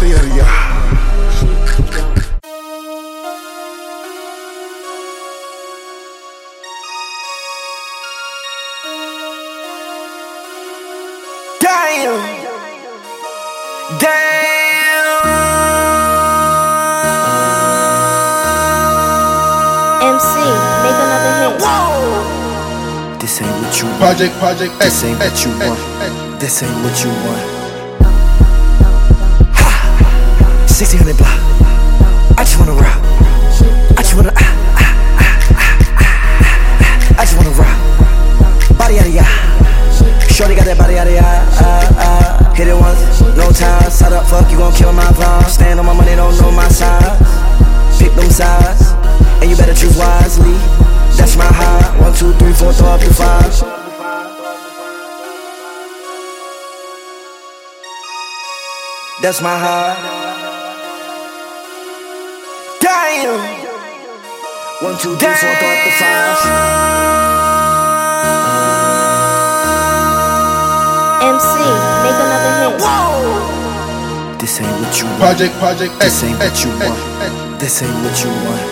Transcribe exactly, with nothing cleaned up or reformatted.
body of ya. Damn. Damn. M C, make another hit. Whoa. This ain't what you want. Project, project, This ain't what you want. This ain't what you want. Ha! sixteen hundred block. I just wanna rock. I just wanna. Ah, ah, ah, ah, ah, ah. I just wanna rock. Body out of ya. Shorty got that body out of ya. Uh, uh. Hit it once, no time. Side up, fuck, you gon' kill my vibe. Stand on my money, don't know my size. Pick them sides, and you better choose wisely. That's my high. One, two, three, four, throw up your five. That's my high. Damn. One, two, three, four, throw up the five. M C, make another hit. Whoa. This ain't what you want. project, project, This ain't what you want. This ain't what you want.